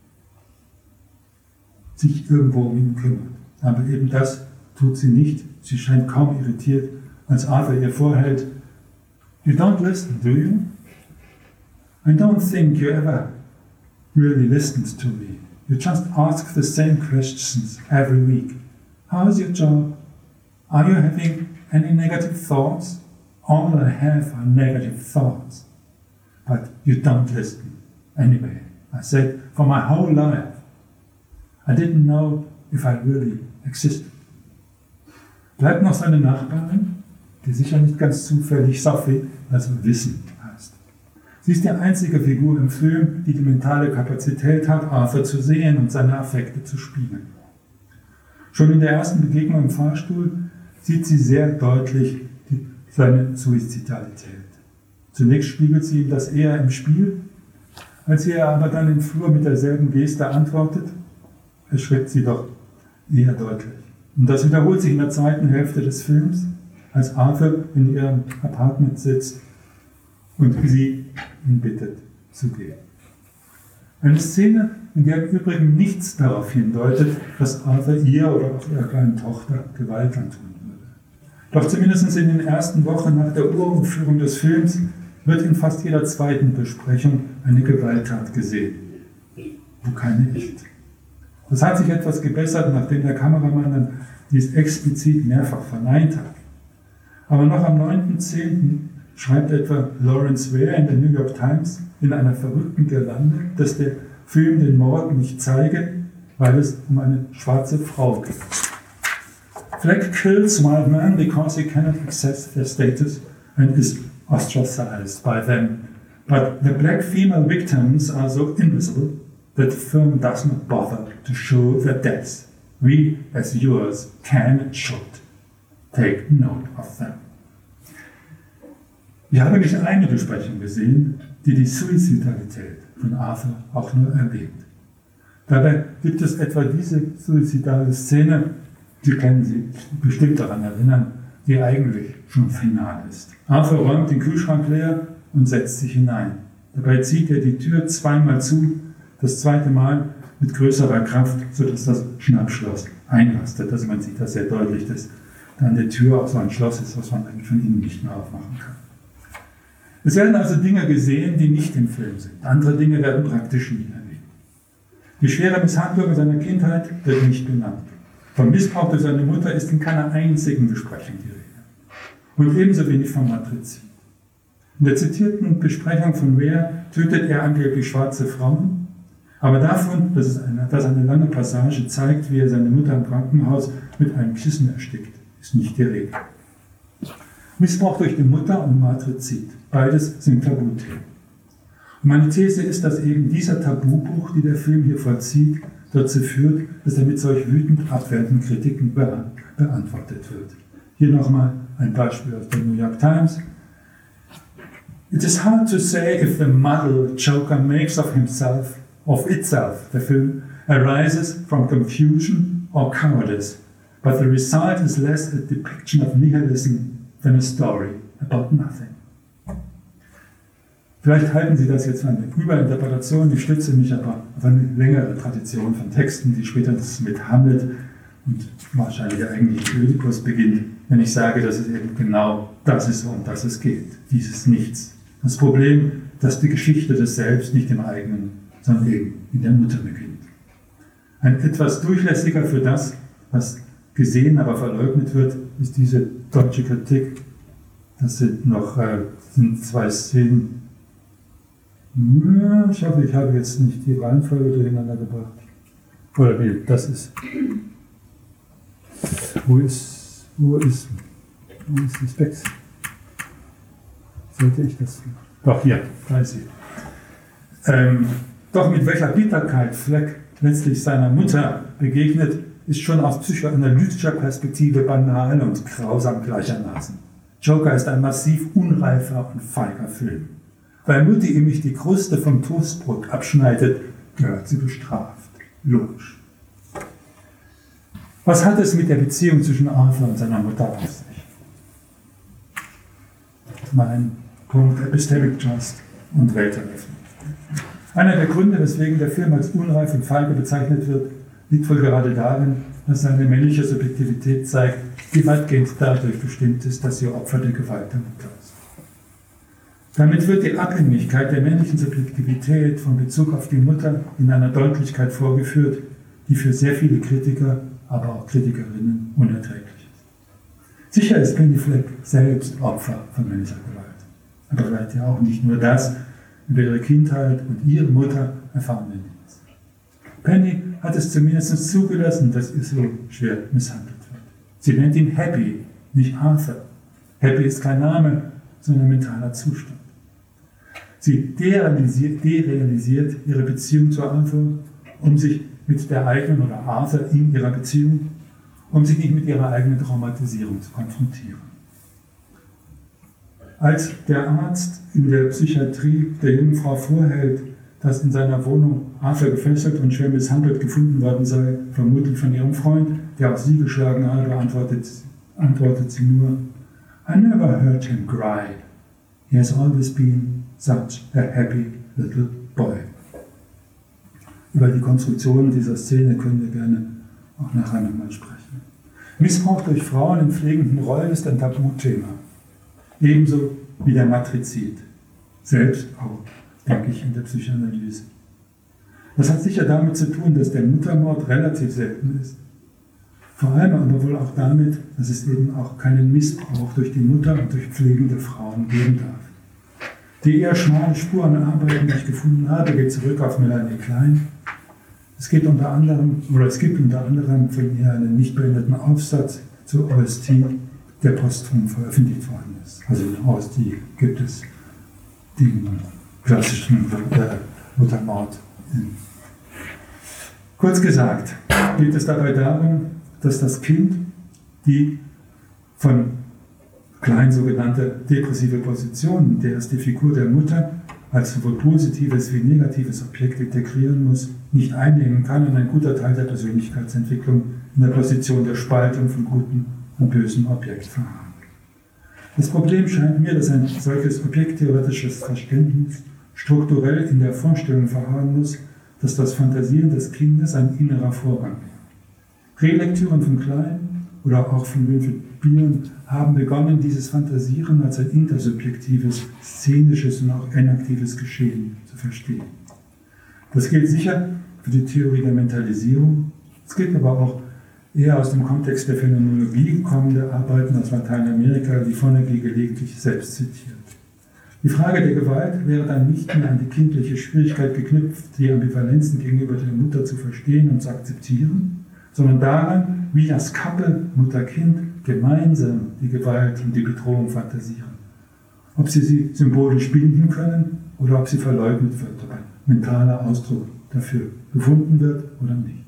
sich irgendwo um ihn kümmert. Aber eben das tut sie nicht. Sie scheint kaum irritiert, als Arthur ihr vorhält, You don't listen, do you? I don't think you ever really listened to me. You just ask the same questions every week. How is your job? Are you having any negative thoughts? All I have are negative thoughts. But you don't listen. Anyway, I said, for my whole life, I didn't know if I really existed. Bleibt noch seine Nachbarin, die sicher nicht ganz zufällig Sophie, also Wissen heißt. Sie ist die einzige Figur im Film, die die mentale Kapazität hat, Arthur zu sehen und seine Affekte zu spiegeln. Schon in der ersten Begegnung im Fahrstuhl sieht sie sehr deutlich die, seine Suizidalität. Zunächst spiegelt sie ihm das eher im Spiel, als er aber dann im Flur mit derselben Geste antwortet, erschrickt sie doch eher deutlich. Und das wiederholt sich in der zweiten Hälfte des Films, als Arthur in ihrem Apartment sitzt und sie ihn bittet zu gehen. Eine Szene, in der im Übrigen nichts darauf hindeutet, dass Arthur ihr oder auch ihrer kleinen Tochter Gewalt antun würde. Doch zumindest in den ersten Wochen nach der Uraufführung des Films wird in fast jeder zweiten Besprechung eine Gewalttat gesehen, wo keine ist. Das hat sich etwas gebessert, nachdem der Kameramann dann dies explizit mehrfach verneint hat. Aber noch am neunten zehnten schreibt etwa Lawrence Ware in der New York Times in einer verrückten Girlande, dass der Film den Mord nicht zeige, weil es um eine schwarze Frau geht. Fleck kills white men because he cannot access their status and is ostracized by them. But the black female victims are so invisible that the film does not bother to show their deaths. We, as viewers, can and should take note of them. Ich habe nicht eine Besprechung gesehen, die die Suizidalität von Arthur auch nur erwähnt. Dabei gibt es etwa diese suizidale Szene, Sie können sich bestimmt daran erinnern, die eigentlich schon final ist. Arthur räumt den Kühlschrank leer und setzt sich hinein. Dabei zieht er die Tür zweimal zu, das zweite Mal mit größerer Kraft, sodass das Schnappschloss einrastet. Also man sieht das sehr deutlich, dass dann die Tür auch so ein Schloss ist, was man eigentlich von innen nicht mehr aufmachen kann. Es werden also Dinge gesehen, die nicht im Film sind. Andere Dinge werden praktisch nie erlebt. Die schwere Misshandlung seiner Kindheit wird nicht benannt. Vom Missbrauch durch seine Mutter ist in keiner einzigen Besprechung die Rede. Und ebenso wenig vom Matrizid. In der zitierten Besprechung von Ware tötet er angeblich schwarze Frauen, aber davon, dass, es eine, dass eine lange Passage zeigt, wie er seine Mutter im Krankenhaus mit einem Kissen erstickt, ist nicht die Rede. Missbrauch durch die Mutter und Matrizid, beides sind Tabuthemen. Und meine These ist, dass eben dieser Tabubruch, die der Film hier vollzieht, dazu führt, dass er mit solch wütend abwertenden Kritiken be- beantwortet wird. Hier nochmal ein Beispiel aus der New York Times. It is hard to say if the muddle Joker makes of himself, of itself, the film, arises from confusion or cowardice, but the result is less a depiction of nihilism than a story about nothing. Vielleicht halten Sie das jetzt für eine Überinterpretation, ich stütze mich aber auf eine längere Tradition von Texten, die später mit Hamlet und wahrscheinlich der eigentliche Ödipus beginnt, wenn ich sage, dass es eben genau das ist, um das es geht, dieses Nichts. Das Problem, dass die Geschichte des Selbst nicht im eigenen, sondern eben in der Mutter beginnt. Ein etwas durchlässiger für das, was gesehen, aber verleugnet wird, ist diese deutsche Kritik. Das sind noch äh, sind zwei Szenen. Ja, ich hoffe, ich habe jetzt nicht die Reihenfolge durcheinander gebracht. Oder wie, das ist. Wo ist. Wo ist. Wo ist die Specs? Sollte ich das. Doch, hier, da ist sie. Ähm, doch mit welcher Bitterkeit Fleck letztlich seiner Mutter begegnet, ist schon aus psychoanalytischer Perspektive banal und grausam gleichermaßen. Joker ist ein massiv unreifer und feiger Film. Weil Mutti ihm nicht die Kruste vom Toastbrot abschneidet, gehört sie bestraft. Logisch. Was hat es mit der Beziehung zwischen Arthur und seiner Mutter auf sich? Mein Punkt Epistemic Trust und Welteröffnung. Einer der Gründe, weswegen der Film als unreif und feige bezeichnet wird, liegt wohl gerade darin, dass seine männliche Subjektivität zeigt, die weitgehend dadurch bestimmt ist, dass sie Opfer der Gewalt der Mutter ist. Damit wird die Abhängigkeit der männlichen Subjektivität von Bezug auf die Mutter in einer Deutlichkeit vorgeführt, die für sehr viele Kritiker, aber auch Kritikerinnen unerträglich ist. Sicher ist Penny Fleck selbst Opfer von männlicher Gewalt, aber vielleicht ja auch nicht nur das, über ihre Kindheit und ihre Mutter erfahren wir nichts. Penny hat es zumindest zugelassen, dass ihr so schwer misshandelt wird. Sie nennt ihn Happy, nicht Arthur. Happy ist kein Name, sondern ein mentaler Zustand. Sie derealisiert, derealisiert ihre Beziehung zu Arthur, um sich mit der eigenen oder Arthur in ihrer Beziehung, um sich nicht mit ihrer eigenen Traumatisierung zu konfrontieren. Als der Arzt in der Psychiatrie der jungen Frau vorhält, dass in seiner Wohnung Arthur gefesselt und schwer misshandelt gefunden worden sei, vermutlich von ihrem Freund, der auf sie geschlagen habe, antwortet, antwortet sie nur, I never heard him cry. He has always been such a happy little boy. Über die Konstruktion dieser Szene können wir gerne auch nachher nochmal sprechen. Missbrauch durch Frauen in pflegenden Rollen ist ein Tabuthema. Ebenso wie der Matrizid. Selbst auch, denke ich, in der Psychoanalyse. Das hat sicher damit zu tun, dass der Muttermord relativ selten ist Vor allem aber wohl auch damit, dass es eben auch keinen Missbrauch durch die Mutter und durch pflegende Frauen geben darf. Die eher schmale Spur an Arbeiten, die ich gefunden habe, geht zurück auf Melanie Klein. Es geht unter anderem, oder es gibt unter anderem von ihr einen nicht beendeten Aufsatz zur O S T, der posthum veröffentlicht worden ist. Also in O S T gibt es den klassischen äh, Muttermord. Kurz gesagt, geht es dabei darum, dass das Kind die von Klein sogenannte depressive Position, in der es die Figur der Mutter als sowohl positives wie negatives Objekt integrieren muss, nicht einnehmen kann und ein guter Teil der Persönlichkeitsentwicklung in der Position der Spaltung von gutem und bösem Objekt verharrt. Das Problem scheint mir, dass ein solches objekttheoretisches Verständnis strukturell in der Vorstellung verharren muss, dass das Fantasieren des Kindes ein innerer Vorgang ist. Relektüren von Klein oder auch von Winfried Bion haben begonnen, dieses Fantasieren als ein intersubjektives, szenisches und auch enaktives Geschehen zu verstehen. Das gilt sicher für die Theorie der Mentalisierung, es gilt aber auch eher aus dem Kontext der Phänomenologie kommende Arbeiten aus Lateinamerika, die Vonnegut gelegentlich selbst zitiert. Die Frage der Gewalt wäre dann nicht mehr an die kindliche Schwierigkeit geknüpft, die Ambivalenzen gegenüber der Mutter zu verstehen und zu akzeptieren, sondern daran, wie das Couple Mutter-Kind gemeinsam die Gewalt und die Bedrohung fantasieren. Ob sie sie symbolisch binden können oder ob sie verleugnet wird, ob ein mentaler Ausdruck dafür gefunden wird oder nicht.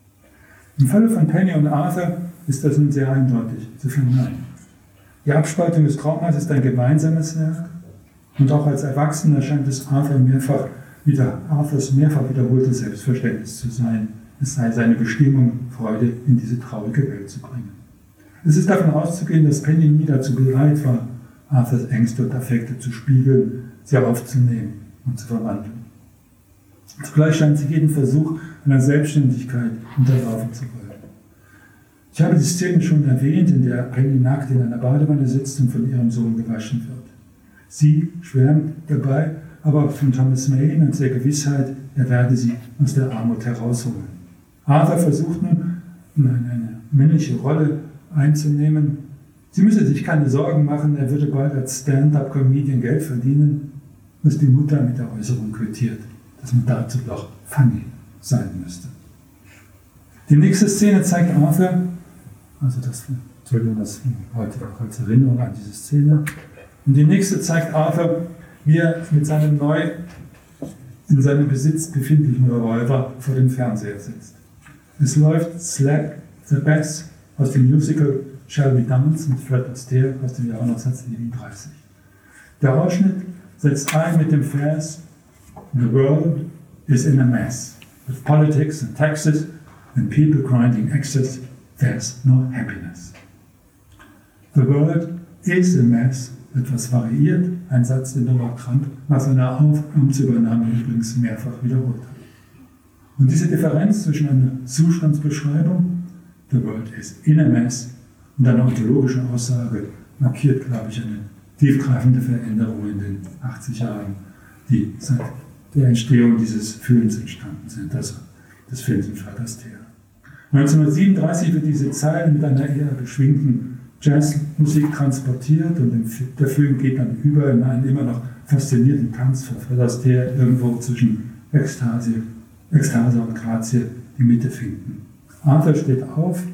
Im Falle von Penny und Arthur ist das nun sehr eindeutig zu verneinen. Die Abspaltung des Traumas ist ein gemeinsames Werk und auch als Erwachsener scheint es Arthur mehrfach wieder, Arthurs mehrfach wiederholtes Selbstverständnis zu sein. Es sei seine Bestimmung, Freude in diese traurige Welt zu bringen. Es ist davon auszugehen, dass Penny nie dazu bereit war, Arthurs Ängste und Affekte zu spiegeln, sie aufzunehmen und zu verwandeln. Zugleich scheint sie jeden Versuch einer Selbstständigkeit unterlaufen zu wollen. Ich habe die Szene schon erwähnt, in der Penny nackt in einer Badewanne sitzt und von ihrem Sohn gewaschen wird. Sie schwärmt dabei aber von Thomas Mayne und der Gewissheit, er werde sie aus der Armut herausholen. Arthur versucht nun, eine männliche Rolle einzunehmen. Sie müsse sich keine Sorgen machen, er würde bald als Stand-up-Comedian Geld verdienen, was die Mutter mit der Äußerung quittiert, dass man dazu doch funny sein müsste. Die nächste Szene zeigt Arthur, also das, Entschuldigung, das heute auch als Erinnerung an diese Szene, und die nächste zeigt Arthur, wie er mit seinem neu in seinem Besitz befindlichen Revolver vor dem Fernseher sitzt. Es läuft Slap the Bass aus dem Musical Shall We Dance mit Fred Astaire aus dem Jahr neunzehnhundertsiebenunddreißig. Der Ausschnitt setzt ein mit dem Vers The world is in a mess. With politics and taxes and people grinding excess, there's no happiness. The world is a mess, etwas variiert, ein Satz, den Donald Trump nach seiner Amtsübernahme übrigens mehrfach wiederholt hat. Und diese Differenz zwischen einer Zustandsbeschreibung, the world is in a mess, und einer ontologischen Aussage markiert, glaube ich, eine tiefgreifende Veränderung in den achtzig Jahren, die seit der Entstehung dieses Films entstanden sind, also des Films mit Fred Astaire. neunzehnhundertsiebenunddreißig wird diese Zeile mit einer eher beschwingten Jazzmusik transportiert und der Film geht dann über in einen immer noch faszinierten Tanz von Fred Astaire, irgendwo zwischen Ekstase, Ekstase und Grazie die Mitte finden. Arthur steht auf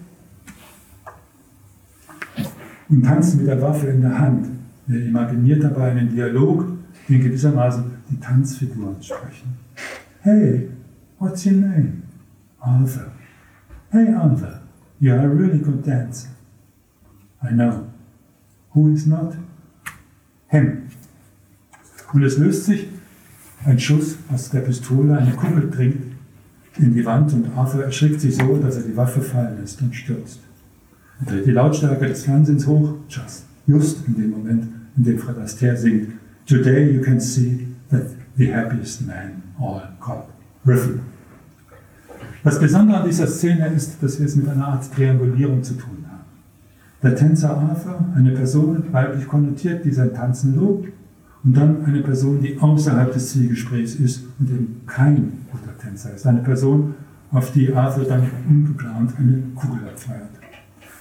und tanzt mit der Waffe in der Hand. Er imaginiert dabei einen Dialog, den gewissermaßen die Tanzfiguren sprechen. Hey, what's your name? Arthur. Hey Arthur, you are a really good dancer. I know. Who is not? Him. Und es löst sich ein Schuss aus der Pistole, eine Kugel dringt in die Wand und Arthur erschrickt sich so, dass er die Waffe fallen lässt und stürzt. Er dreht die Lautstärke des Fernsehens hoch, just, just in dem Moment, in dem Fred Astaire singt, Today you can see that the happiest man all got rhythm. Das Besondere an dieser Szene ist, dass wir es mit einer Art Triangulierung zu tun haben. Der Tänzer Arthur, eine Person, weiblich konnotiert, die sein Tanzen lobt, und dann eine Person, die außerhalb des Zwiegesprächs ist und eben kein guter Tänzer ist. Eine Person, auf die Arthur dann ungeplant eine Kugel abfeuert.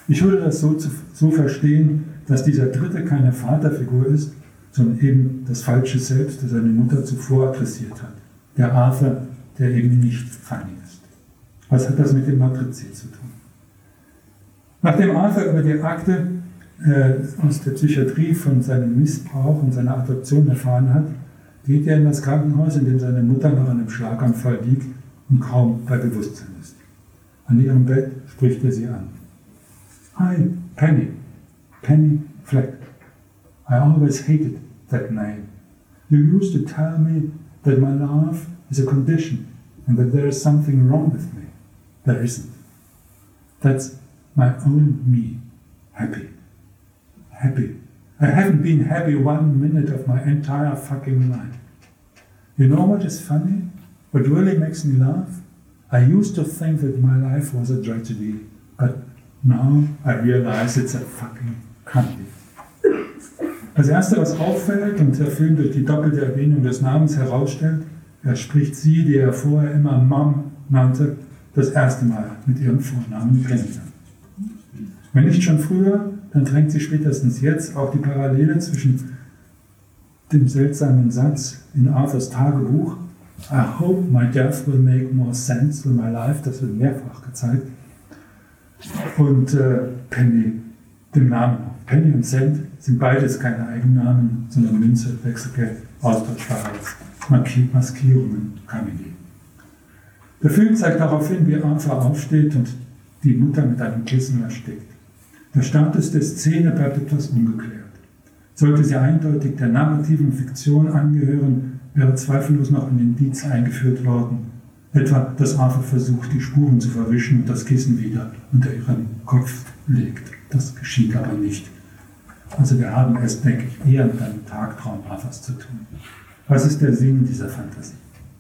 Ich würde das so, zu, so verstehen, dass dieser Dritte keine Vaterfigur ist, sondern eben das falsche Selbst, das seine Mutter zuvor adressiert hat. Der Arthur, der eben nicht Fanny ist. Was hat das mit dem Matrizid zu tun? Nachdem Arthur über die Akte äh, aus der Psychiatrie von seinem Missbrauch und seiner Adoption erfahren hat, geht er in das Krankenhaus, in dem seine Mutter nach einem Schlaganfall liegt und kaum bei Bewusstsein ist. An ihrem Bett spricht er sie an. Hi, Penny. Penny Fleck. I always hated that name. You used to tell me that my love is a condition and that there is something wrong with me. There isn't. That's my own me. Happy. Happy. I haven't been happy one minute of my entire fucking life. You know what is funny? What really makes me laugh? I used to think that my life was a tragedy, but now I realize it's a fucking comedy. Das Erste, was auffällt und der Film durch die doppelte Erwähnung des Namens herausstellt, er spricht sie, die er vorher immer Mom nannte, das erste Mal mit ihrem Vornamen kennenlernen. Wenn nicht schon früher, dann drängt sich spätestens jetzt auch die Parallele zwischen dem seltsamen Satz in Arthurs Tagebuch, I hope my death will make more sense than my life, das wird mehrfach gezeigt, und äh, Penny, dem Namen. Penny und Cent sind beides keine Eigennamen, sondern Münze, Wechselgeld, austauschbare Maskierungen, Comedy. Der Film zeigt darauf hin, wie Arthur aufsteht und die Mutter mit einem Kissen erstickt. Der Status der Szene bleibt etwas ungeklärt. Sollte sie eindeutig der narrativen Fiktion angehören, wäre zweifellos noch ein Indiz eingeführt worden. Etwa, dass Arthur versucht, die Spuren zu verwischen und das Kissen wieder unter ihren Kopf legt. Das geschieht aber nicht. Also wir haben es, denke ich, eher mit einem Tagtraum Arthurs zu tun. Was ist der Sinn dieser Fantasie?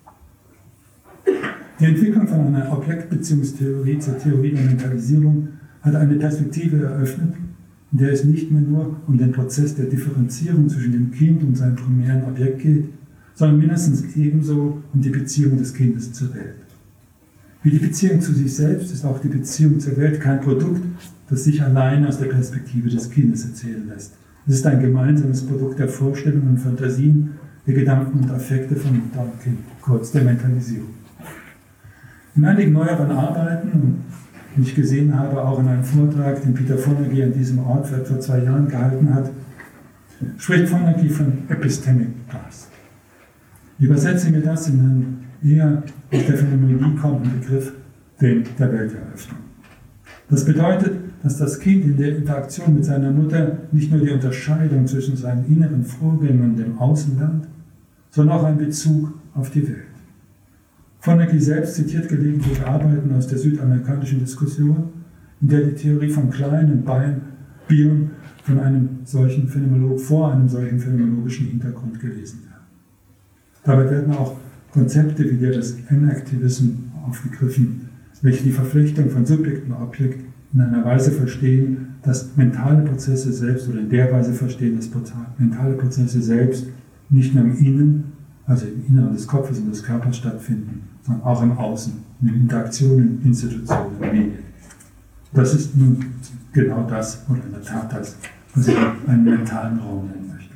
Die Entwicklung von einer Objektbeziehungstheorie zur Theorie der Mentalisierung hat eine Perspektive eröffnet, in der es nicht mehr nur um den Prozess der Differenzierung zwischen dem Kind und seinem primären Objekt geht, sondern mindestens ebenso um die Beziehung des Kindes zur Welt. Wie die Beziehung zu sich selbst ist auch die Beziehung zur Welt kein Produkt, das sich allein aus der Perspektive des Kindes erzählen lässt. Es ist ein gemeinsames Produkt der Vorstellungen und Fantasien, der Gedanken und Affekte von Mutter und Kind, kurz der Mentalisierung. In einigen neueren Arbeiten, die ich gesehen habe, auch in einem Vortrag, den Peter Fonagy an diesem Ort vor etwa zwei Jahren gehalten hat, spricht Fonagy von Epistemic Class. Ich übersetze mir das in einen eher aus der Phänomenologie kommenden Begriff, den der Welteröffnung. Das bedeutet, dass das Kind in der Interaktion mit seiner Mutter nicht nur die Unterscheidung zwischen seinen inneren Vorgängen und dem Außen lernt, sondern auch einen Bezug auf die Welt. Fonagy selbst zitiert gelegentlich Arbeiten aus der südamerikanischen Diskussion, in der die Theorie von Klein und Bion von einem solchen Phänomenolog vor einem solchen phänomenologischen Hintergrund gelesen werden. Dabei werden auch Konzepte wie der des Enactivism aufgegriffen, welche die Verflechtung von Subjekt und Objekt in einer Weise verstehen, dass mentale Prozesse selbst oder in der Weise verstehen, dass mentale Prozesse selbst nicht nur im Innen, also im Inneren des Kopfes und des Körpers stattfinden, sondern auch im Außen, in den Interaktionen, Institutionen, Medien. Das ist nun genau das, oder in der Tat das, was ich einen mentalen Raum nennen möchte.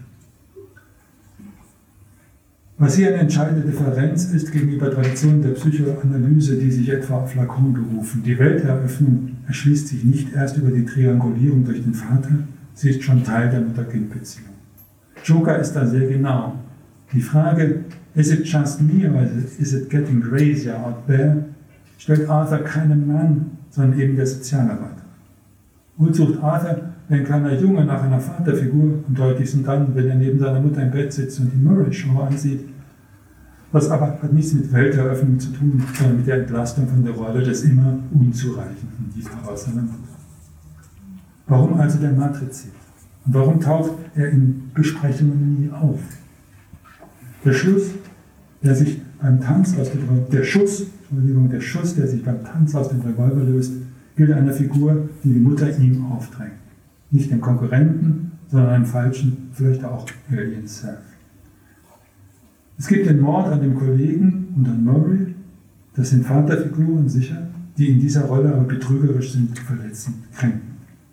Was hier eine entscheidende Differenz ist gegenüber Traditionen der Psychoanalyse, die sich etwa auf Lacan berufen. Die Welteröffnung erschließt sich nicht erst über die Triangulierung durch den Vater, sie ist schon Teil der Mutter-Kind-Beziehung. Joker ist da sehr genau. Die Frage, is it just me or is it getting crazier out there, stellt Arthur keinem Mann, sondern eben der Sozialarbeiter. Wohl sucht Arthur, wie ein kleiner Junge, nach einer Vaterfigur, am deutlichsten dann, wenn er neben seiner Mutter im Bett sitzt und die Murray-Show ansieht. Das aber hat nichts mit Welteröffnung zu tun, sondern mit der Entlastung von der Rolle des immer Unzureichenden, die Liebhabers seiner Mutter. Warum also der Matrizid? Und warum taucht er in Besprechungen nie auf? Der Schluss, der sich beim Tanz aus dem der Schuss, Entschuldigung, der Schuss, der sich beim Tanz aus dem Revolver löst, gilt einer Figur, die die Mutter ihm aufdrängt. Nicht dem Konkurrenten, sondern einem falschen, vielleicht auch Alien Self. Es gibt den Mord an dem Kollegen und an Murray. Das sind Vaterfiguren, sicher, die in dieser Rolle aber betrügerisch sind, verletzend, kränken.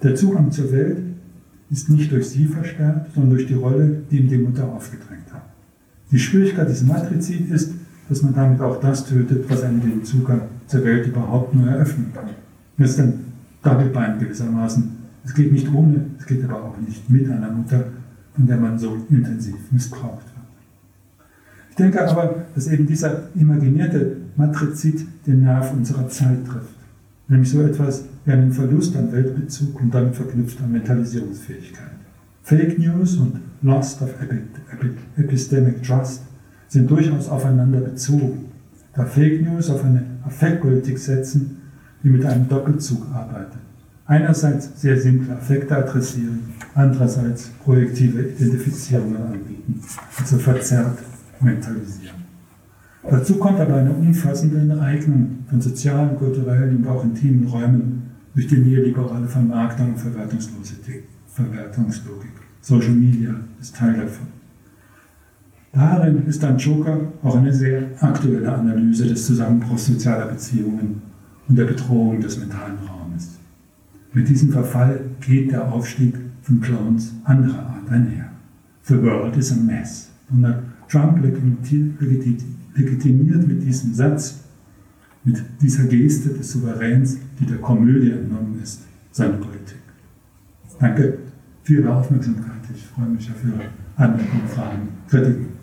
Der Zugang zur Welt ist nicht durch sie verstärkt, sondern durch die Rolle, die ihm die Mutter aufgedrängt hat. Die Schwierigkeit des Matrizid ist, dass man damit auch das tötet, was einem den Zugang zur Welt überhaupt nur eröffnen kann. Das ist ein Doppelbein gewissermaßen. Es geht nicht ohne, es geht aber auch nicht mit einer Mutter, von der man so intensiv missbraucht wird. Ich denke aber, dass eben dieser imaginierte Matrizid den Nerv unserer Zeit trifft. Nämlich so etwas wie einen Verlust an Weltbezug und damit verknüpft an Mentalisierungsfähigkeit. Fake News und Loss of Epistemic Trust sind durchaus aufeinander bezogen, da Fake News auf eine Affektpolitik setzen, die mit einem Doppelzug arbeitet. Einerseits sehr simple Affekte adressieren, andererseits projektive Identifizierungen anbieten, also verzerrt mentalisieren. Dazu kommt aber eine umfassende Enteignung von sozialen, kulturellen und auch intimen Räumen durch die neoliberale Vermarktung und Verwertungslogik. Social Media ist Teil davon. Darin ist dann Joker auch eine sehr aktuelle Analyse des Zusammenbruchs sozialer Beziehungen und der Bedrohung des mentalen Raumes. Mit diesem Verfall geht der Aufstieg von Clones anderer Art einher. The world is a mess. Und Trump legitimiert mit diesem Satz, mit dieser Geste des Souveräns, die der Komödie entnommen ist, seine Politik. Danke für Ihre Aufmerksamkeit. Ich freue mich auf Ihre Anmerkungen, Fragen, Kritiken.